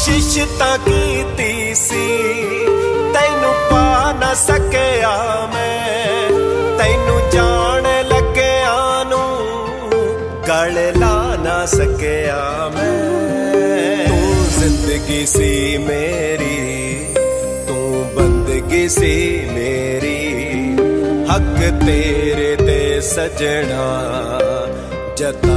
ਕੋਸ਼ਿਸ਼ ਤਾਂ ਕੀਤੀ ਸੀ, ਤੈਨੂੰ ਪਾ ਨਾ ਸਕਿਆ ਮੈਂ, ਤੈਨੂੰ ਜਾਣ ਲੱਗਿਆ ਨੂੰ ਗਲ ਲਾ ਨਾ ਸਕਿਆ ਮੈਂ। ਤੂੰ ਜ਼ਿੰਦਗੀ ਸੀ ਮੇਰੀ, ਤੂੰ ਬੰਦਗੀ ਸੀ ਮੇਰੀ, ਹੱਕ ਤੇਰੇ ਤੇ ਸਜਣਾ ਜਤਾ